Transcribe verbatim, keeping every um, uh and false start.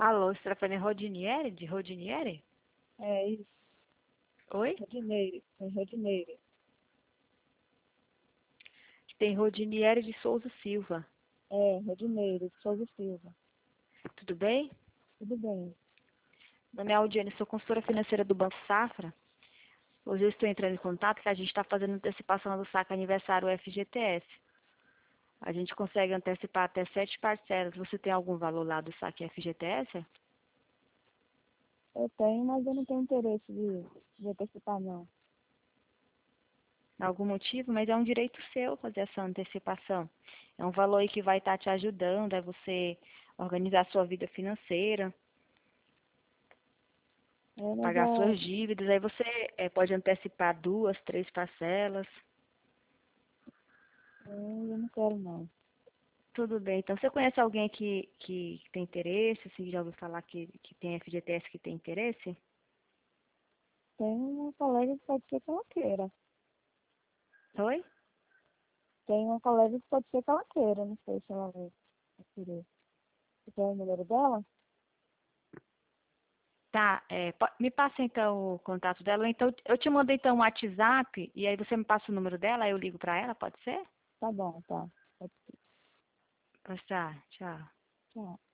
Alô, Stephanie Rodinieri, de Rodinieri? É isso, Oi? Rodineire, é Rodineire. Tem Rodinieri de Souza Silva. É, Rodineire, Souza Silva. Tudo bem? Tudo bem. Meu nome é Aldiane, sou consultora financeira do Banco Safra. Hoje eu estou entrando em contato que a gente está fazendo antecipação do saque aniversário F G T S. A gente consegue antecipar até sete parcelas. Você tem algum valor lá do saque F G T S? Eu tenho, mas eu não tenho interesse de, de antecipar, não. Algum motivo? Mas é um direito seu fazer essa antecipação. É um valor aí que vai estar te ajudando a você organizar a sua vida financeira, É, mas pagar é, suas dívidas. Aí você eh, pode antecipar duas, três parcelas. é, eu não quero, não. Tudo bem. Então, você conhece alguém que, que tem interesse? Assim, já ouviu falar que, que tem F G T S que tem interesse? Tem uma colega que pode ser que ela queira. Oi? Tem uma colega que pode ser que ela queira, não sei se ela vai querer. Você tem o número dela? Tá, é, po- me passa então o contato dela. Ou então, eu te mando então um WhatsApp e aí você me passa o número dela, aí eu ligo pra ela, pode ser? Tá bom, tá. Pode ser. Pois tá, tchau. Tchau.